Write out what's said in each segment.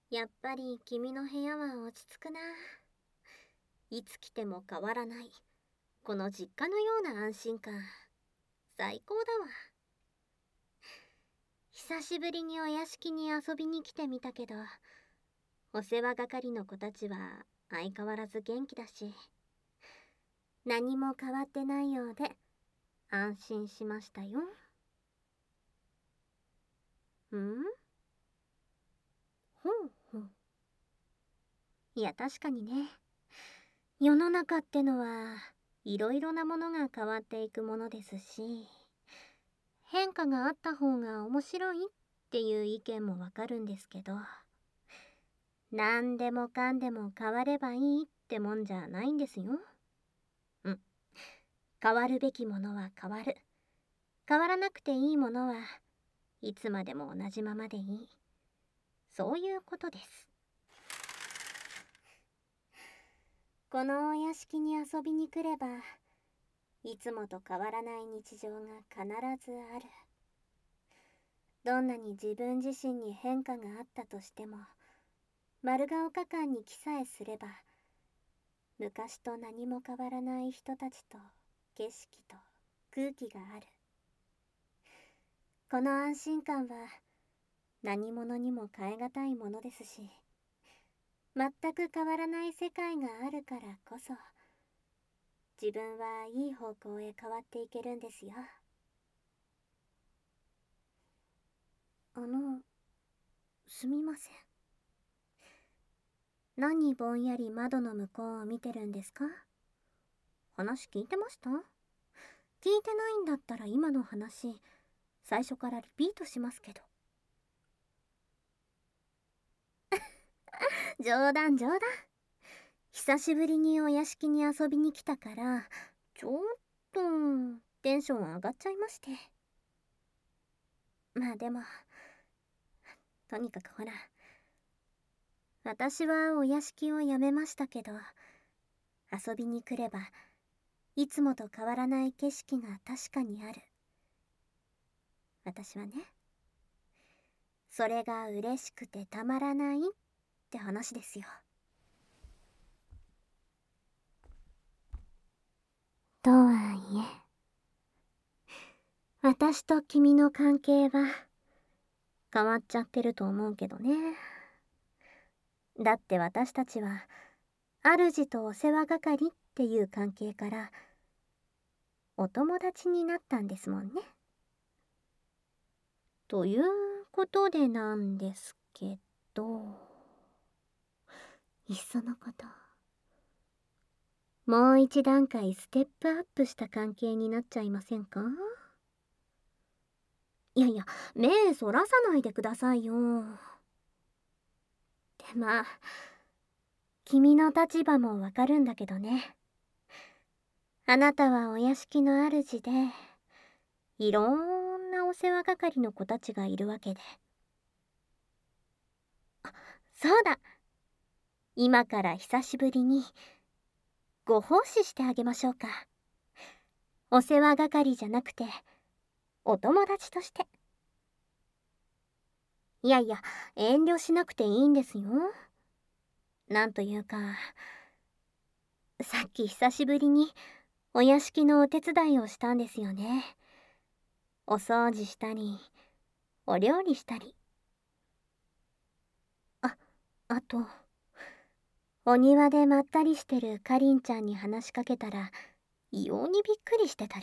やっぱり君の部屋は落ち着くな。いつ来ても変わらない。この実家のような安心感。最高だわ。久しぶりにお屋敷に遊びに来てみたけど、お世話係の子たちは相変わらず元気だし、何も変わってないようで安心しましたよ。ほうほう。いや、確かにね。世の中ってのはいろいろなものが変わっていくものですし、変化があった方が面白いっていう意見もわかるんですけど、何でもかんでも変わればいいってもんじゃないんですよ。変わるべきものは変わる。変わらなくていいものはいつまでも同じままでいい。そういうことです。このお屋敷に遊びに来れば、いつもと変わらない日常が必ずある。どんなに自分自身に変化があったとしても、丸ヶ丘館に来さえすれば、昔と何も変わらない人たちと景色と空気がある。この安心感は何者にも代え難いものですし、全く変わらない世界があるからこそ、自分はいい方向へ変わっていけるんですよ。すみません。何ぼんやり窓の向こうを見てるんですか？話聞いてました？聞いてないんだったら今の話、最初からリピートしますけど。冗談冗談。久しぶりにお屋敷に遊びに来たから、ちょっとテンション上がっちゃいまして。まあでも、とにかくほら、私はお屋敷を辞めましたけど、遊びに来ればいつもと変わらない景色が確かにある。私はね、それが嬉しくてたまらないって話ですよ。とはいえ、私と君の関係は変わっちゃってると思うけどね。だって私たちは主とお世話係っていう関係からお友達になったんですもんね。ということでなんですけど、いっそのこともう一段階ステップアップした関係になっちゃいませんか？いやいや、目そらさないでくださいよ。で、まあ君の立場もわかるんだけどね。あなたはお屋敷の主で、いろんなお世話係の子たちがいるわけで。そうだ、今から久しぶりにご奉仕してあげましょうか。お世話係じゃなくてお友達として。いやいや、遠慮しなくていいんですよ。なんというか、さっき久しぶりにお屋敷のお手伝いをしたんですよね。お掃除したりお料理したり、あとお庭でまったりしてるかりんちゃんに話しかけたら異様にびっくりしてたり。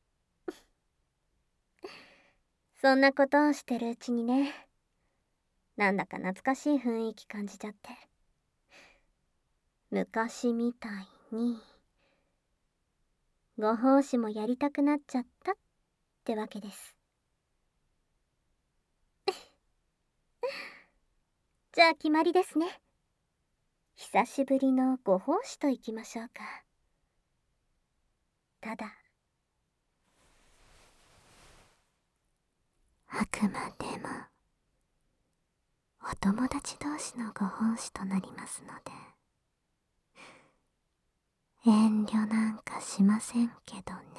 そんなことをしてるうちにね、なんだか懐かしい雰囲気感じちゃって、昔みたいにご奉仕もやりたくなっちゃったってわけです。じゃあ決まりですね。久しぶりのご奉仕といきましょうか。ただ、あくまでもお友達同士のご奉仕となりますので、遠慮なんかしませんけどね。